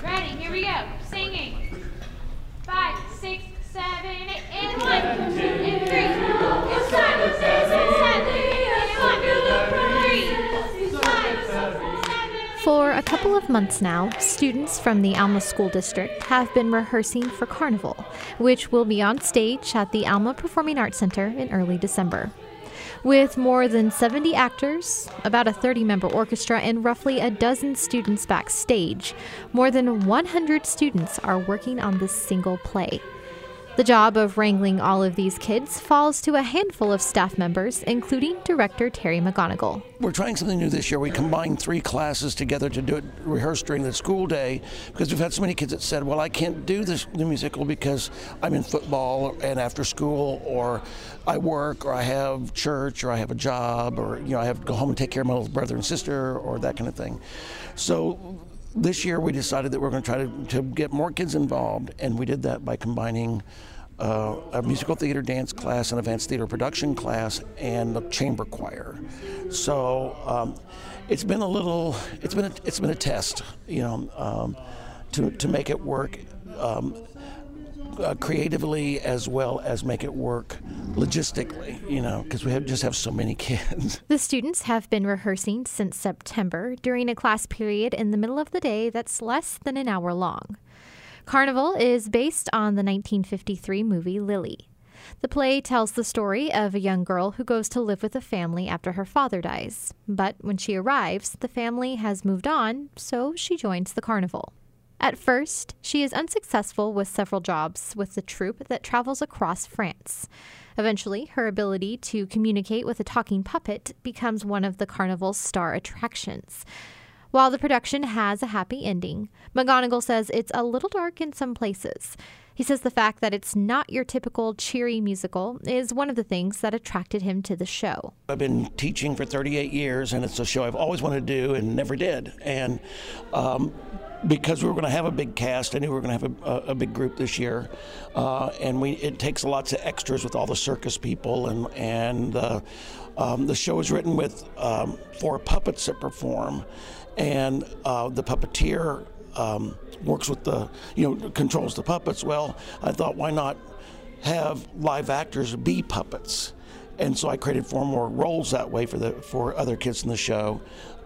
Ready, here we go. Singing. 5, 6, 7, 8, and 1, 2, and 3. It's 5, 6, and 7, and 1, 3, 5, 6, 7. For a couple of months now, students from the Alma School District have been rehearsing for Carnival, which will be on stage at the Alma Performing Arts Center in early December. With more than 70 actors, about a 30-member orchestra, and roughly a dozen students backstage, more than 100 students are working on this single play. The job of wrangling all of these kids falls to a handful of staff members, including director Terry McGonigal. We're trying something new this year. We combined 3 classes together to do it, rehearse during the school day, because we've had so many kids that said, well, I can't do the musical because I'm in football and after school, or I work, or I have church, or I have a job, or I have to go home and take care of my little brother and sister, or that kind of thing. So this year we decided that we're going to try to get more kids involved, and we did that by combining a musical theater dance class, an advanced theater production class, and a chamber choir. So it's been a test, to make it work creatively as well as make it work logistically, because we just have so many kids. The students have been rehearsing since September during a class period in the middle of the day that's less than an hour long. Carnival is based on the 1953 movie Lily. The play tells the story of a young girl who goes to live with a family after her father dies. But when she arrives, the family has moved on, so she joins the carnival. At first, she is unsuccessful with several jobs with the troupe that travels across France. Eventually, her ability to communicate with a talking puppet becomes one of the carnival's star attractions. While the production has a happy ending, McGonigal says it's a little dark in some places. He says the fact that it's not your typical cheery musical is one of the things that attracted him to the show. I've been teaching for 38 years, and it's a show I've always wanted to do and never did. And because we were going to have a big cast, I knew we were going to have a big group this year, and it takes lots of extras with all the circus people, and the show is written with 4 puppets that perform, and the puppeteer works with controls the puppets. Well, I thought, why not have live actors be puppets? And so I created 4 more roles that way for other kids in the show.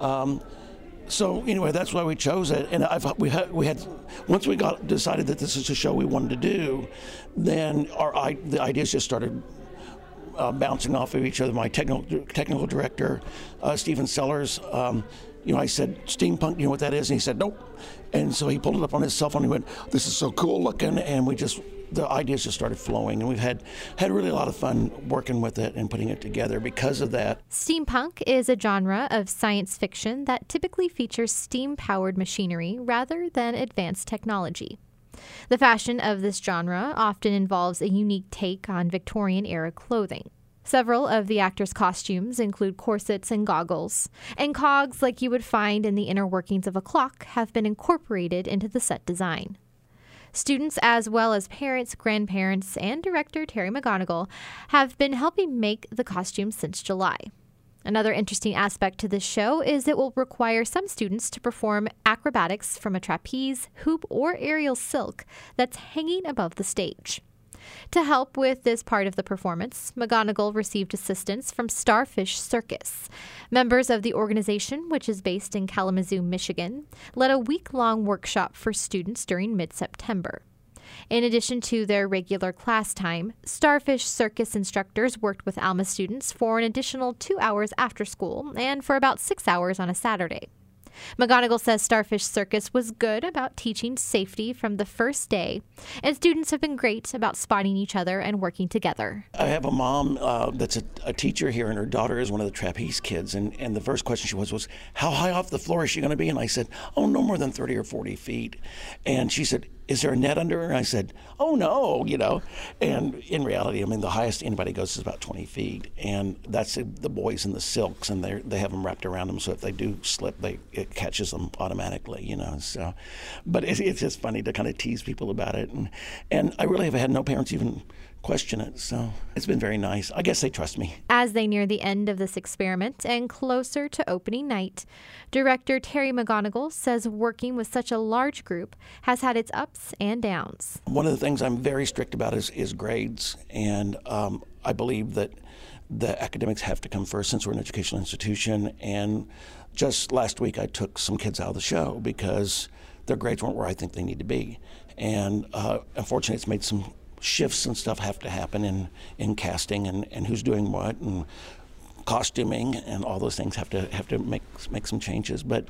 So anyway, that's why we chose it. And we had once we decided that this is a show we wanted to do, then the ideas just started bouncing off of each other. My technical director, Stephen Sellers, I said, steampunk, you know what that is? And he said, nope. And so he pulled it up on his cell phone. He went, this is so cool looking. And the ideas just started flowing. And we've had really a lot of fun working with it and putting it together because of that. Steampunk is a genre of science fiction that typically features steam-powered machinery rather than advanced technology. The fashion of this genre often involves a unique take on Victorian-era clothing. Several of the actors' costumes include corsets and goggles, and cogs like you would find in the inner workings of a clock have been incorporated into the set design. Students, as well as parents, grandparents, and director Terry McGonigal, have been helping make the costumes since July. Another interesting aspect to this show is it will require some students to perform acrobatics from a trapeze, hoop, or aerial silk that's hanging above the stage. To help with this part of the performance, McGonigal received assistance from Starfish Circus. Members of the organization, which is based in Kalamazoo, Michigan, led a week-long workshop for students during mid-September. In addition to their regular class time, Starfish Circus instructors worked with Alma students for an additional 2 hours after school and for about 6 hours on a Saturday. McGonigal says Starfish Circus was good about teaching safety from the first day, and students have been great about spotting each other and working together. I have a mom that's a teacher here, and her daughter is one of the trapeze kids, and the first question she was, how high off the floor is she going to be? And I said, no more than 30 or 40 feet. And she said, is there a net under her? And I said, oh, no, And in reality, I mean, the highest anybody goes is about 20 feet. And that's the boys in the silks, and they have them wrapped around them. So if they do slip, it catches them automatically, So, but it's just funny to kind of tease people about it. And I really have had no parents even question it. So it's been very nice. I guess they trust me. As they near the end of this experiment and closer to opening night, director Terry McGonigal says working with such a large group has had its ups and downs. One of the things I'm very strict about is grades. And I believe that the academics have to come first since we're an educational institution. And just last week, I took some kids out of the show because their grades weren't where I think they need to be. And unfortunately, it's made some shifts and stuff have to happen in casting and who's doing what and costuming and all those things have to make some changes. But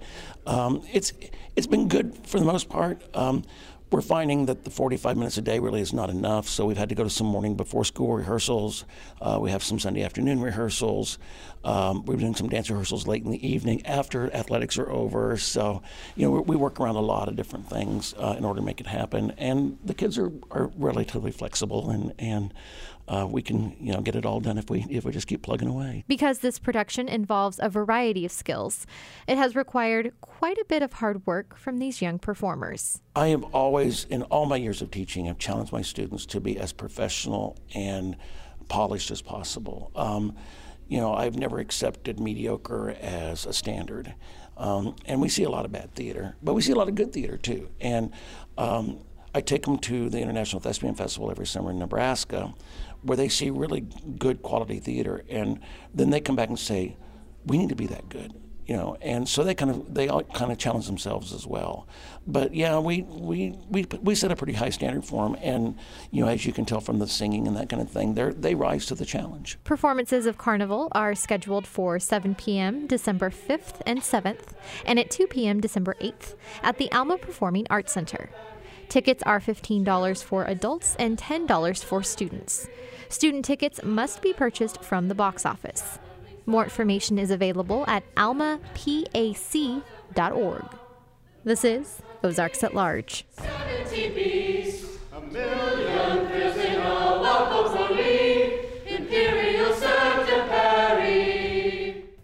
it's been good for the most part. We're finding that the 45 minutes a day really is not enough, so we've had to go to some morning before school rehearsals. We have some Sunday afternoon rehearsals. We're doing some dance rehearsals late in the evening after athletics are over. So, we work around a lot of different things in order to make it happen. And the kids are relatively flexible, and we can get it all done if we just keep plugging away. Because this production involves a variety of skills, it has required quite a bit of hard work from these young performers. I have always, in all my years of teaching, have challenged my students to be as professional and polished as possible. I've never accepted mediocre as a standard. And we see a lot of bad theater, but we see a lot of good theater too. And I take them to the International Thespian Festival every summer in Nebraska, where they see really good quality theater, and then they come back and say, we need to be that good. And so they all kind of challenge themselves as well. But yeah, we set a pretty high standard for them, and as you can tell from the singing and that kind of thing, they rise to the challenge. Performances of Carnival are scheduled for 7 p.m. December 5th and 7th, and at 2 p.m. December 8th at the Alma Performing Arts Center. Tickets are $15 for adults and $10 for students. Student tickets must be purchased from the box office. More information is available at almapac.org. This is Ozarks at Large.